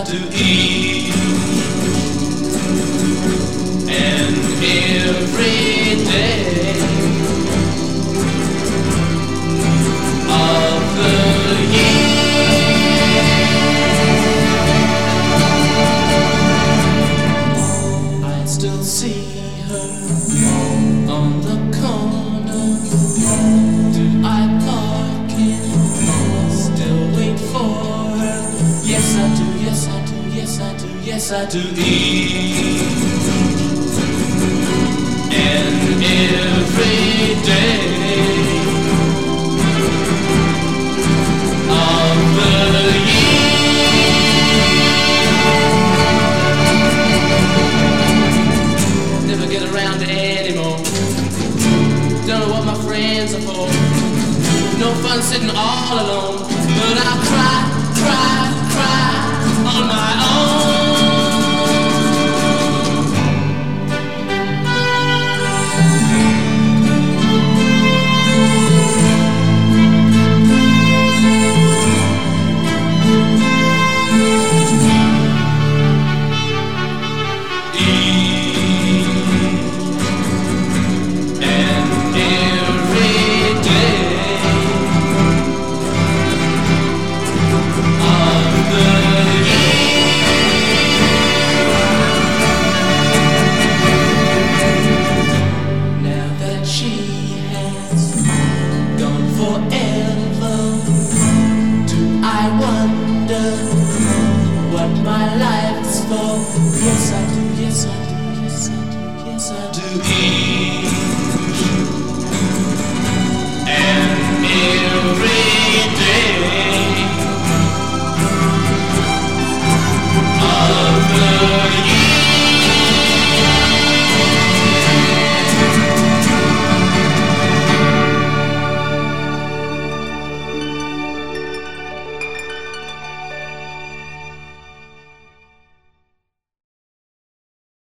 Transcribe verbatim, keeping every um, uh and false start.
I do eat. And every day of the year I still see her on the corner. Do I park in, still wait for her? Yes I do, yes I do, yes I do, yes I do eat. And every day